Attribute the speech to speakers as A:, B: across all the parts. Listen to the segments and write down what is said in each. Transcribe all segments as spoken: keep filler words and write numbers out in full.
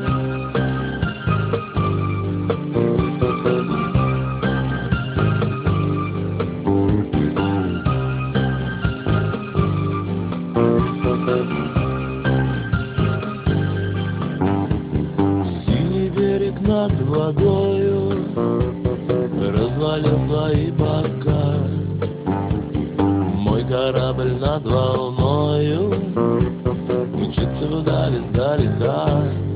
A: Синий берег над водою развалил свои бока. Мой корабль над волною мчится вдаль издалека.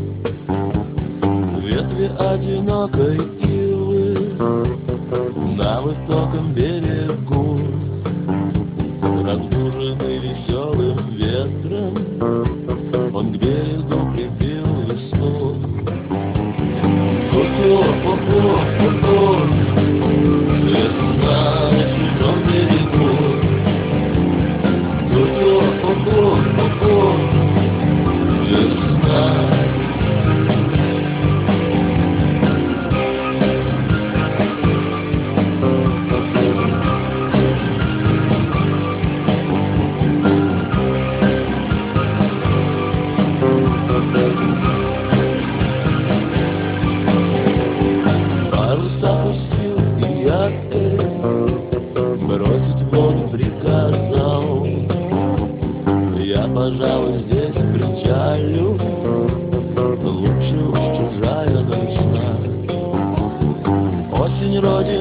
A: Ветви одинокой ивы на высоком берегу, разбуженный веселым ветром, он к берегу прибил весну. Ку-ку-ку-ку-ку-ку, весна на чужом берегу. Ку-ку-ку-ку-ку, весна. Парус опустил, и я эй, бросить в воду приказал. Я, пожалуй, здесь причалю, лучше уж чужая весна. Осень родина.